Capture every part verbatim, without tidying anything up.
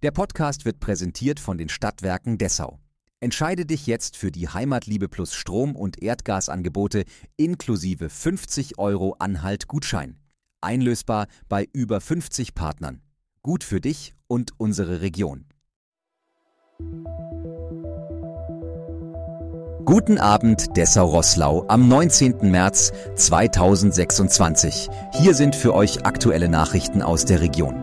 Der Podcast wird präsentiert von den Stadtwerken Dessau. Entscheide dich jetzt für die Heimatliebe Plus Strom- und Erdgasangebote inklusive fünfzig Euro Anhalt-Gutschein. Einlösbar bei über fünfzig Partnern. Gut für dich und unsere Region. Guten Abend, Dessau-Roßlau am neunzehnten März zweitausendsechsundzwanzig. Hier sind für euch aktuelle Nachrichten aus der Region.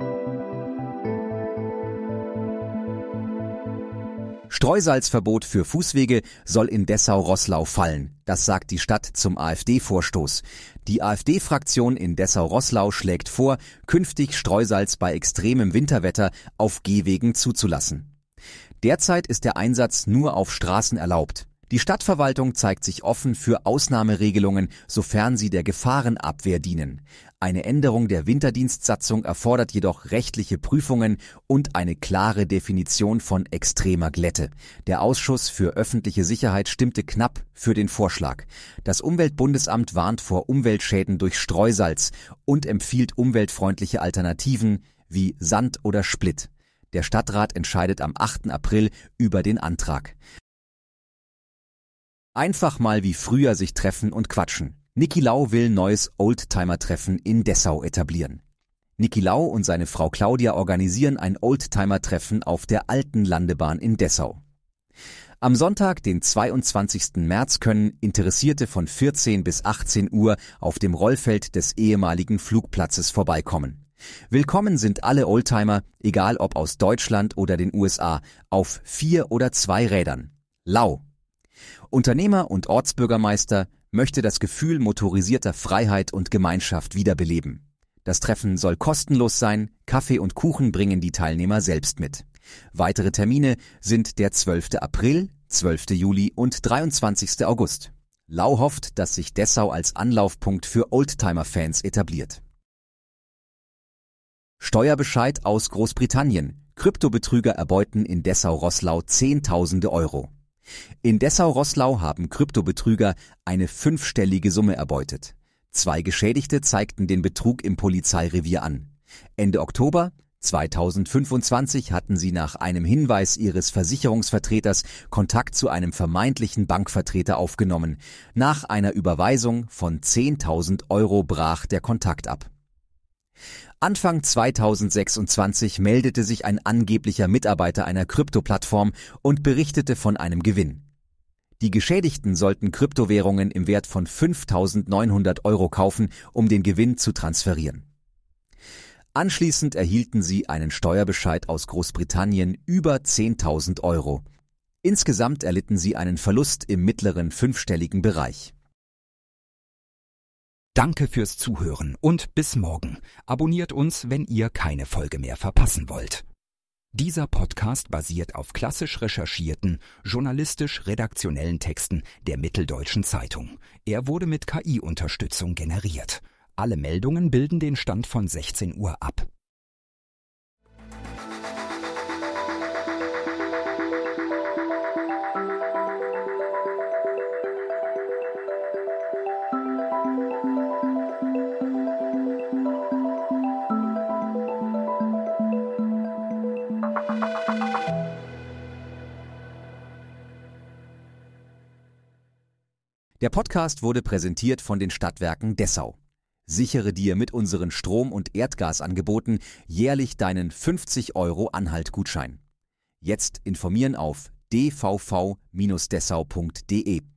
Streusalzverbot für Fußwege soll in Dessau-Roßlau fallen. Das sagt die Stadt zum AfD-Vorstoß. Die AfD-Fraktion in Dessau-Roßlau schlägt vor, künftig Streusalz bei extremem Winterwetter auf Gehwegen zuzulassen. Derzeit ist der Einsatz nur auf Straßen erlaubt. Die Stadtverwaltung zeigt sich offen für Ausnahmeregelungen, sofern sie der Gefahrenabwehr dienen. Eine Änderung der Winterdienstsatzung erfordert jedoch rechtliche Prüfungen und eine klare Definition von extremer Glätte. Der Ausschuss für öffentliche Sicherheit stimmte knapp für den Vorschlag. Das Umweltbundesamt warnt vor Umweltschäden durch Streusalz und empfiehlt umweltfreundliche Alternativen wie Sand oder Split. Der Stadtrat entscheidet am achten April über den Antrag. Einfach mal wie früher sich treffen und quatschen. Niki Lau will neues Oldtimer-Treffen in Dessau etablieren. Niki Lau und seine Frau Claudia organisieren ein Oldtimer-Treffen auf der alten Landebahn in Dessau. Am Sonntag, den zweiundzwanzigsten März, können Interessierte von vierzehn bis achtzehn Uhr auf dem Rollfeld des ehemaligen Flugplatzes vorbeikommen. Willkommen sind alle Oldtimer, egal ob aus Deutschland oder den U S A, auf vier oder zwei Rädern. Lau. Unternehmer und Ortsbürgermeister möchte das Gefühl motorisierter Freiheit und Gemeinschaft wiederbeleben. Das Treffen soll kostenlos sein, Kaffee und Kuchen bringen die Teilnehmer selbst mit. Weitere Termine sind der zwölfte April, zwölfte Juli und dreiundzwanzigste August. Lau hofft, dass sich Dessau als Anlaufpunkt für Oldtimer-Fans etabliert. Steuerbescheid aus Großbritannien. Kryptobetrüger erbeuten in Dessau-Roßlau Zehntausende Euro. In Dessau-Roßlau haben Kryptobetrüger eine fünfstellige Summe erbeutet. Zwei Geschädigte zeigten den Betrug im Polizeirevier an. Ende Oktober zweitausendfünfundzwanzig hatten sie nach einem Hinweis ihres Versicherungsvertreters Kontakt zu einem vermeintlichen Bankvertreter aufgenommen. Nach einer Überweisung von zehntausend Euro brach der Kontakt ab. Anfang zweitausendsechsundzwanzig meldete sich ein angeblicher Mitarbeiter einer Krypto-Plattform und berichtete von einem Gewinn. Die Geschädigten sollten Kryptowährungen im Wert von fünftausendneunhundert Euro kaufen, um den Gewinn zu transferieren. Anschließend erhielten sie einen Steuerbescheid aus Großbritannien über zehntausend Euro. Insgesamt erlitten sie einen Verlust im mittleren fünfstelligen Bereich. Danke fürs Zuhören und bis morgen. Abonniert uns, wenn ihr keine Folge mehr verpassen wollt. Dieser Podcast basiert auf klassisch recherchierten, journalistisch-redaktionellen Texten der Mitteldeutschen Zeitung. Er wurde mit K I-Unterstützung generiert. Alle Meldungen bilden den Stand von sechzehn Uhr ab. Der Podcast wurde präsentiert von den Stadtwerken Dessau. Sichere dir mit unseren Strom- und Erdgasangeboten jährlich deinen fünfzig Euro Anhalt-Gutschein. Jetzt informieren auf d v v Bindestrich dessau punkt de.